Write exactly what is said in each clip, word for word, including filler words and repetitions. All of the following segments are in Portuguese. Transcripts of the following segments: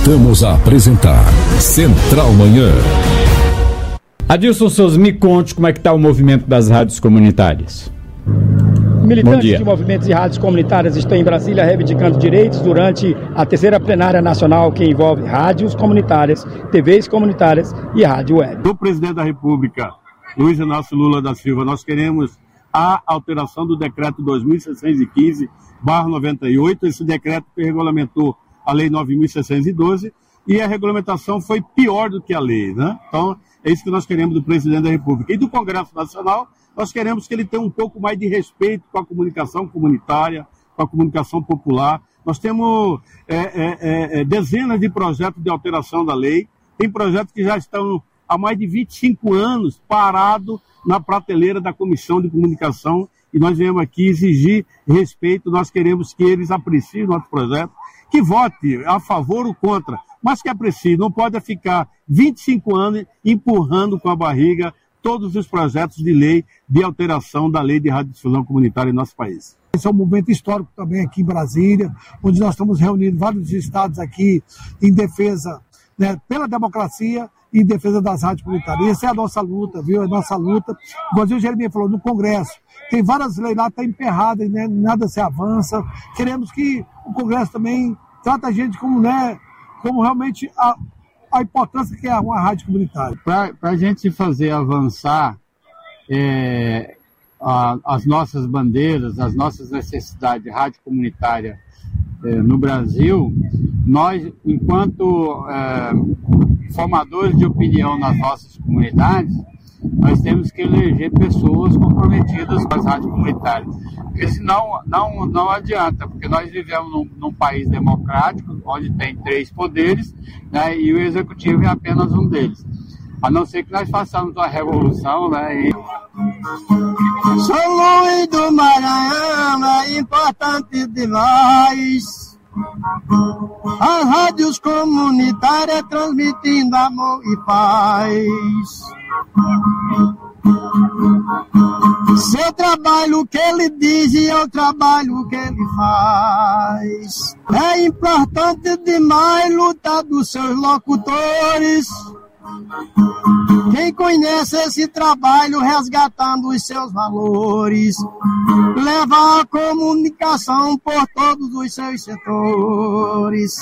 Voltamos a apresentar Central Manhã. Adilson Souza, me conte como é que está o movimento das rádios comunitárias. Militantes de movimentos e rádios comunitárias estão em Brasília reivindicando direitos durante a terceira plenária nacional que envolve rádios comunitárias, T Vs comunitárias e rádio web. Do presidente da República, Luiz Inácio Lula da Silva, nós queremos a alteração do decreto dois mil seiscentos e quinze barra noventa e oito, esse decreto que regulamentou a lei nove mil seiscentos e doze, e a regulamentação foi pior do que a lei, né? Então, é isso que nós queremos do presidente da República. E do Congresso Nacional, nós queremos que ele tenha um pouco mais de respeito com a comunicação comunitária, com a comunicação popular. Nós temos é, é, é, dezenas de projetos de alteração da lei, tem projetos que já estão há mais de vinte e cinco anos parados na prateleira da Comissão de Comunicação, e nós viemos aqui exigir respeito. Nós queremos que eles apreciem o nosso projeto, que vote a favor ou contra, mas que apreciem. Não pode ficar vinte e cinco anos empurrando com a barriga todos os projetos de lei de alteração da lei de radiodifusão comunitária em nosso país. Esse é um momento histórico também aqui em Brasília, onde nós estamos reunindo vários estados aqui em defesa, né, pela democracia e em defesa das rádios comunitárias. Essa é a nossa luta, viu? É a nossa luta. Igual o Jeremias falou, no Congresso, tem várias leis lá, está emperrada, né, nada se avança. Queremos que o Congresso também trate a gente como, né, como realmente a, a importância que é uma rádio comunitária. Para a gente fazer avançar é, a, as nossas bandeiras, as nossas necessidades de rádio comunitária é, no Brasil, nós, enquanto é, formadores de opinião nas nossas comunidades, nós temos que eleger pessoas comprometidas com as rádios comunitárias. Porque senão não, não adianta, porque nós vivemos num, num país democrático, onde tem três poderes, né, e o executivo é apenas um deles. A não ser que nós façamos uma revolução, né? E... São Luís do Maranhão é importante demais. As rádios comunitárias transmitindo amor e paz. Seu trabalho que ele diz e é o trabalho que ele faz. É importante demais lutar dos seus locutores. Quem conhece esse trabalho resgatando os seus valores, leva a comunicação por todos os seus setores.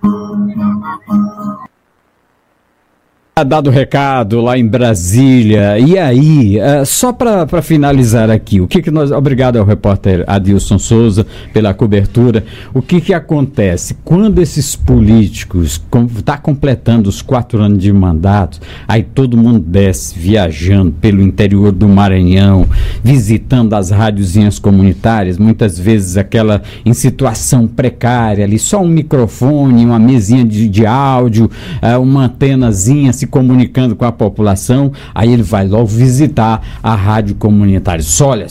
Dado o recado lá em Brasília. E aí, uh, só para finalizar aqui, o que que nós, obrigado ao repórter Adilson Souza pela cobertura. O que que acontece quando esses políticos tá completando os quatro anos de mandato, aí todo mundo desce viajando pelo interior do Maranhão, visitando as rádiozinhas comunitárias, muitas vezes aquela em situação precária ali, só um microfone, uma mesinha de, de áudio, uh, uma antenazinha se comunicando com a população, aí ele vai logo visitar a rádio comunitária. Olha,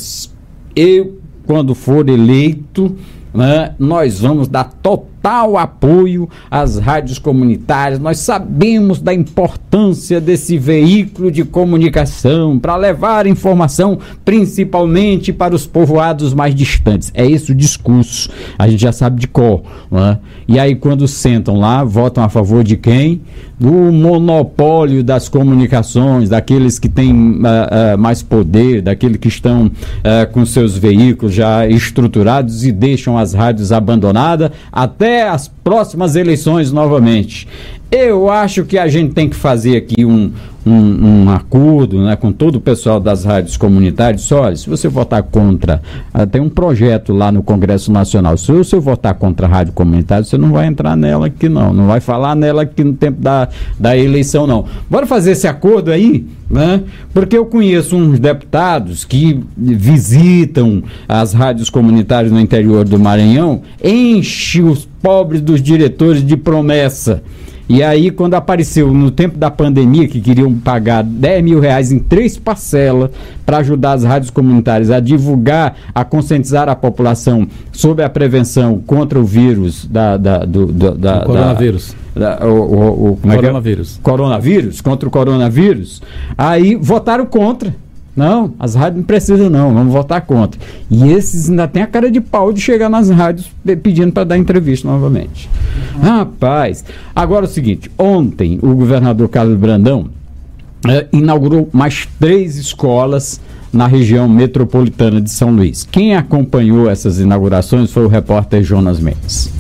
eu, quando for eleito, né, nós vamos dar total apoio às rádios comunitárias. Nós sabemos da importância desse veículo de comunicação para levar informação principalmente para os povoados mais distantes. É esse o discurso, a gente já sabe de cor, né? E aí quando sentam lá, votam a favor de quem? Do monopólio das comunicações, daqueles que têm uh, uh, mais poder, daqueles que estão uh, com seus veículos já estruturados e deixam as rádios abandonadas até as próximas eleições novamente. Eu acho que a gente tem que fazer aqui um, um, um acordo, né, com todo o pessoal das rádios comunitárias. Olha, se você votar contra, uh, tem um projeto lá no Congresso Nacional, se você votar contra a rádio comunitária, você não vai entrar nela aqui não, não vai falar nela aqui no tempo da, da eleição não. Bora fazer esse acordo aí, né? Porque eu conheço uns deputados que visitam as rádios comunitárias no interior do Maranhão, enche os pobres dos diretores de promessa. E aí, quando apareceu no tempo da pandemia, que queriam pagar dez mil reais em três parcelas para ajudar as rádios comunitárias a divulgar, a conscientizar a população sobre a prevenção contra o vírus da... da, do, do, da, o coronavírus. Da, o, o, o, como coronavírus. É que é? Coronavírus, contra o coronavírus. Aí votaram contra. Não, as rádios não precisam não, vamos votar contra. E esses ainda tem a cara de pau de chegar nas rádios pedindo para dar entrevista novamente. Uhum. Rapaz, agora é o seguinte, ontem o governador Carlos Brandão eh, inaugurou mais três escolas na região metropolitana de São Luís. Quem acompanhou essas inaugurações foi o repórter Jonas Mendes.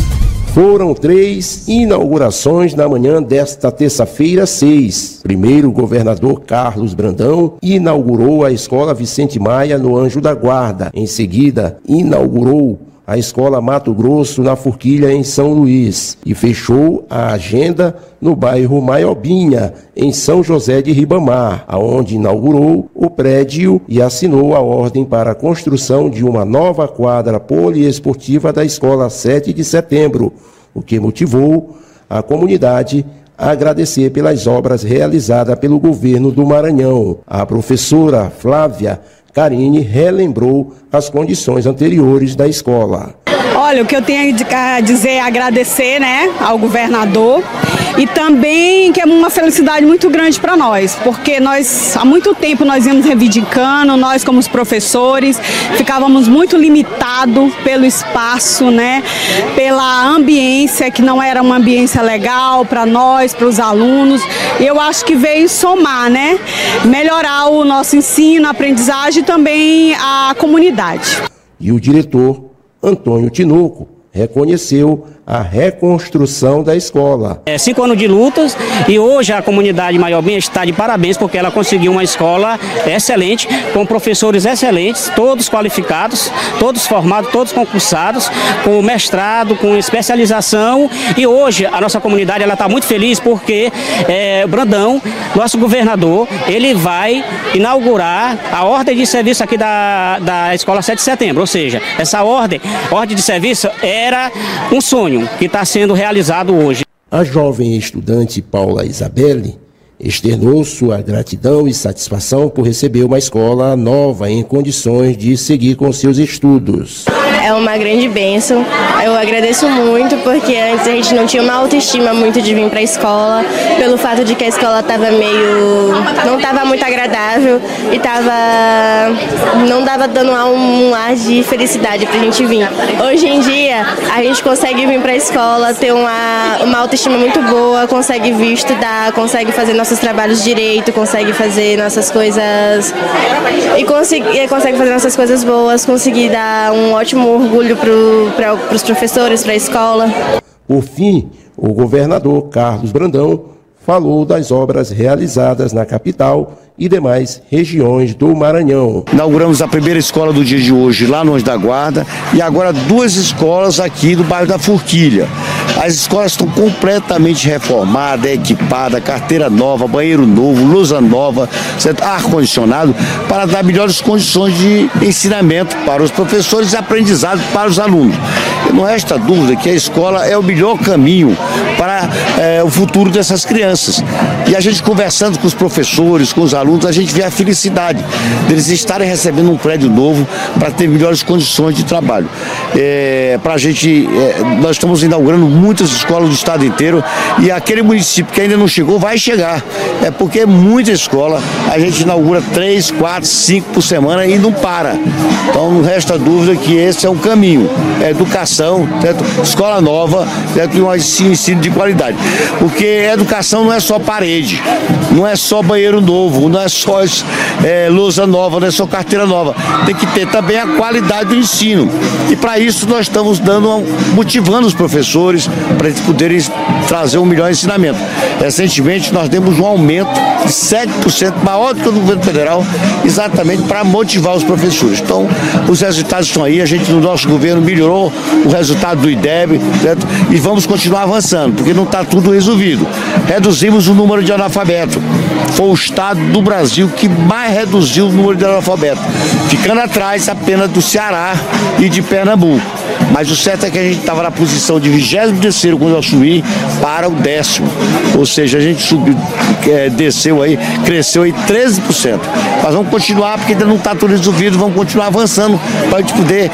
Foram três inaugurações na manhã desta terça-feira, seis. Primeiro, o governador Carlos Brandão inaugurou a Escola Vicente Maia no Anjo da Guarda. Em seguida, inaugurou a Escola Mato Grosso na Forquilha, em São Luís. E fechou a agenda no bairro Maiobinha, em São José de Ribamar, aonde inaugurou o prédio e assinou a ordem para a construção de uma nova quadra poliesportiva da Escola sete de setembro, o que motivou a comunidade a agradecer pelas obras realizadas pelo governo do Maranhão. A professora Flávia Karine relembrou as condições anteriores da escola. Olha, o que eu tenho a dizer é agradecer, né, ao governador, e também que é uma felicidade muito grande para nós, porque nós, há muito tempo nós íamos reivindicando, nós como os professores, ficávamos muito limitados pelo espaço, né, pela ambiência, que não era uma ambiência legal para nós, para os alunos. Eu acho que veio somar, né, melhorar o nosso ensino, a aprendizagem e também a comunidade. E o diretor Antônio Tinoco reconheceu a reconstrução da escola. É, cinco anos de lutas e hoje a comunidade Maiobinha está de parabéns porque ela conseguiu uma escola excelente, com professores excelentes, todos qualificados, todos formados, todos concursados, com mestrado, com especialização, e hoje a nossa comunidade ela está muito feliz porque é, o Brandão, nosso governador, ele vai inaugurar a ordem de serviço aqui da, da Escola sete de setembro, ou seja, essa ordem, ordem de serviço era um sonho que está sendo realizado hoje. A jovem estudante Paula Isabelle externou sua gratidão e satisfação por receber uma escola nova em condições de seguir com seus estudos. É uma grande bênção, eu agradeço muito porque antes a gente não tinha uma autoestima muito de vir para a escola, pelo fato de que a escola estava meio, não estava muito agradável e tava, não dava dando um, um ar de felicidade para a gente vir. Hoje em dia a gente consegue vir para a escola, ter uma, uma autoestima muito boa, consegue vir estudar, consegue fazer nossos trabalhos direito, consegue fazer nossas coisas e consegue, consegue fazer nossas coisas boas, conseguir dar um ótimo orgulho para pro, os professores, para a escola. Por fim, o governador Carlos Brandão falou das obras realizadas na capital e demais regiões do Maranhão. Inauguramos a primeira escola do dia de hoje lá no Anjo da Guarda e agora duas escolas aqui do bairro da Forquilha. As escolas estão completamente reformadas, equipadas, carteira nova, banheiro novo, lousa nova, ar-condicionado, para dar melhores condições de ensinamento para os professores e aprendizado para os alunos. E não resta dúvida que a escola é o melhor caminho para é, o futuro dessas crianças. E a gente conversando com os professores, com os alunos, a gente vê a felicidade deles estarem recebendo um prédio novo para ter melhores condições de trabalho. É, para a gente, é, nós estamos inaugurando muitas escolas do estado inteiro e aquele município que ainda não chegou vai chegar. É porque é muita escola, a gente inaugura três, quatro, cinco por semana e não para. Então não resta dúvida que esse é um caminho. É educação, certo? Escola nova, certo? E um ensino de qualidade. Porque educação não é só parede, não é só banheiro novo, não é só é, lousa nova, não é só carteira nova. Tem que ter também a qualidade do ensino. E para isso nós estamos dando, motivando os professores para eles poderem trazer um melhor ensinamento. Recentemente nós demos um aumento de sete por cento maior do que o governo federal, exatamente para motivar os professores. Então, os resultados estão aí, a gente no nosso governo melhorou o resultado do I D E B, certo? E vamos continuar avançando, porque não está tudo resolvido. Reduzimos o número de analfabetos. Foi o estado do Brasil que mais reduziu o número de analfabetos, ficando atrás apenas do Ceará e de Pernambuco. Mas o certo é que a gente estava na posição de vigésimo terceiro quando eu assumi para o décimo. Ou seja, a gente subiu, é, desceu aí, cresceu aí treze por cento. Mas vamos continuar, porque ainda não está tudo resolvido, vamos continuar avançando para a gente poder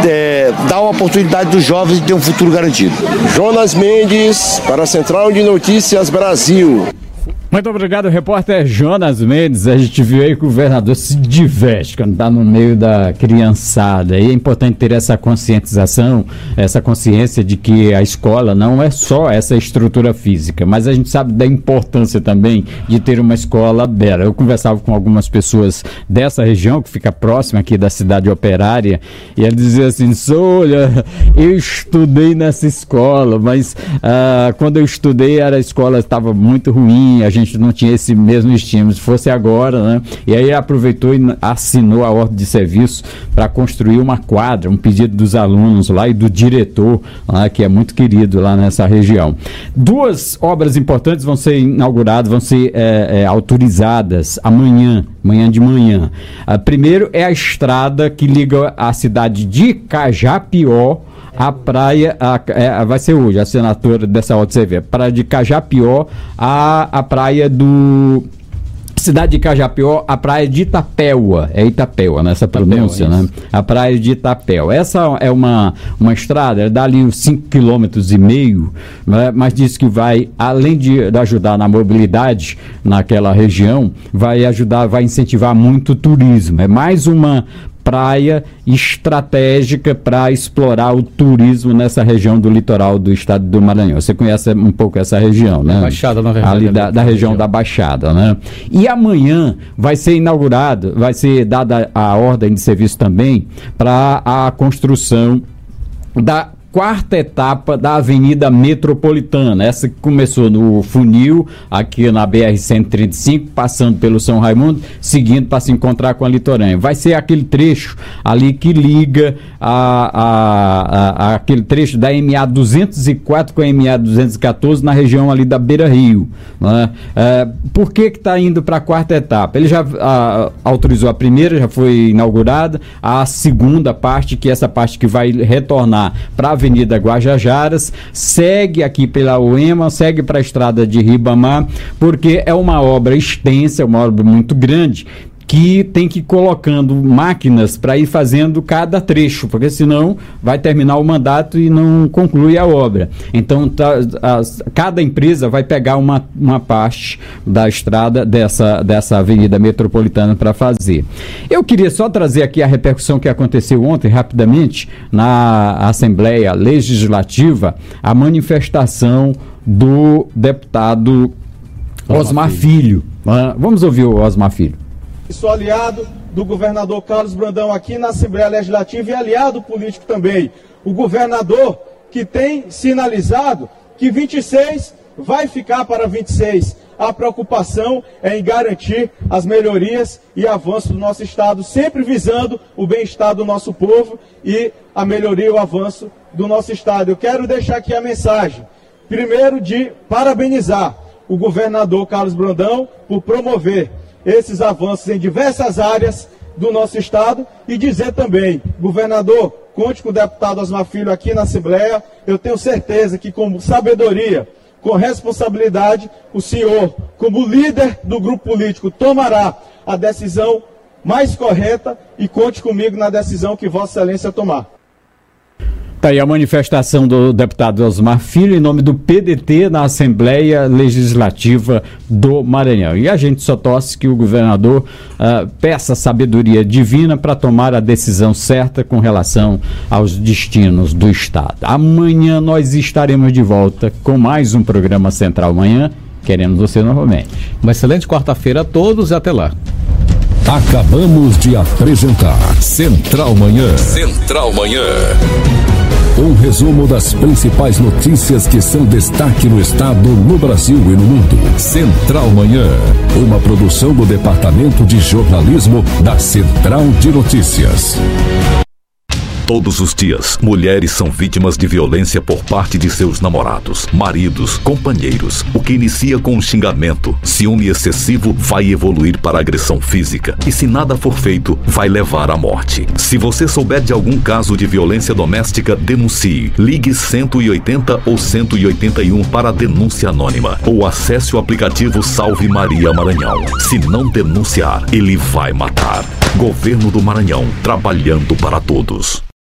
é, dar uma oportunidade dos jovens de ter um futuro garantido. Jonas Mendes, para a Central de Notícias Brasil. Muito obrigado, repórter Jonas Mendes. A gente viu aí que o governador se diverte quando está no meio da criançada. E é importante ter essa conscientização, essa consciência de que a escola não é só essa estrutura física, mas a gente sabe da importância também de ter uma escola bela. Eu conversava com algumas pessoas dessa região, que fica próxima aqui da cidade operária, e eles diziam assim: olha, eu estudei nessa escola, mas ah, quando eu estudei era, a escola estava muito ruim, a gente A gente não tinha esse mesmo estímulo, se fosse agora, né? E aí aproveitou e assinou a ordem de serviço para construir uma quadra, um pedido dos alunos lá e do diretor lá, que é muito querido lá nessa região. Duas obras importantes vão ser inauguradas, vão ser é, é, autorizadas amanhã, amanhã de manhã. A primeiro é a estrada que liga a cidade de Cajapió a praia, a, é, vai ser hoje, a assinatura dessa ordem de serviço, praia de Cajapió, a, a praia do... cidade de Cajapió, a praia de Itapéua, é Itapéua nessa pronúncia, Itapéua, né? A praia de Itapéua. Essa é uma, uma estrada, dá ali uns cinco quilômetros e meio, né? Mas diz que vai, além de, de ajudar na mobilidade naquela região, vai ajudar, vai incentivar muito o turismo. É mais uma praia estratégica para explorar o turismo nessa região do litoral do estado do Maranhão. Você conhece um pouco essa região, né? Baixada, na verdade. Ali da, da região da Baixada, né? E amanhã vai ser inaugurado, vai ser dada a ordem de serviço também para a construção da quarta etapa da Avenida Metropolitana, essa que começou no funil, aqui na B R cento e trinta e cinco, passando pelo São Raimundo, seguindo para se encontrar com a Litorânea. Vai ser aquele trecho ali que liga a, a, a, a aquele trecho da M A duzentos e quatro com a M A duzentos e quatorze na região ali da Beira Rio, né? É, por que que está indo para a quarta etapa? Ele já a, autorizou a primeira, já foi inaugurada, a segunda parte, que é essa parte que vai retornar para a Avenida Guajajaras, segue aqui pela U E M A, segue para a estrada de Ribamar, porque é uma obra extensa, é uma obra muito grande, que tem que ir colocando máquinas para ir fazendo cada trecho, porque senão vai terminar o mandato e não conclui a obra. Então, tá, as, cada empresa vai pegar uma, uma parte da estrada dessa, dessa avenida metropolitana para fazer. Eu queria só trazer aqui a repercussão que aconteceu ontem, rapidamente, na Assembleia Legislativa, a manifestação do deputado Osmar Filho. Ah, vamos ouvir o Osmar Filho. Sou aliado do governador Carlos Brandão aqui na Assembleia Legislativa e aliado político também. O governador que tem sinalizado que vinte e seis vai ficar para vinte e seis. A preocupação é em garantir as melhorias e avanço do nosso Estado, sempre visando o bem-estar do nosso povo e a melhoria e o avanço do nosso Estado. Eu quero deixar aqui a mensagem, primeiro, de parabenizar o governador Carlos Brandão por promover esses avanços em diversas áreas do nosso Estado e dizer também, governador, conte com o deputado Osmar Filho aqui na Assembleia. Eu tenho certeza que com sabedoria, com responsabilidade, o senhor, como líder do grupo político, tomará a decisão mais correta e conte comigo na decisão que Vossa Excelência tomar. Tá aí a manifestação do deputado Osmar Filho em nome do P D T na Assembleia Legislativa do Maranhão. E a gente só torce que o governador uh, peça sabedoria divina para tomar a decisão certa com relação aos destinos do Estado. Amanhã nós estaremos de volta com mais um programa Central Manhã. Queremos você novamente. Uma excelente quarta-feira a todos e até lá. Acabamos de apresentar Central Manhã. Central Manhã. Um resumo das principais notícias que são destaque no estado, no Brasil e no mundo. Central Manhã, uma produção do Departamento de Jornalismo da Central de Notícias. Todos os dias, mulheres são vítimas de violência por parte de seus namorados, maridos, companheiros. O que inicia com um xingamento, ciúme excessivo, vai evoluir para agressão física. E se nada for feito, vai levar à morte. Se você souber de algum caso de violência doméstica, denuncie. Ligue cento e oitenta ou cento e oitenta e um para a denúncia anônima. Ou acesse o aplicativo Salve Maria Maranhão. Se não denunciar, ele vai matar. Governo do Maranhão, trabalhando para todos.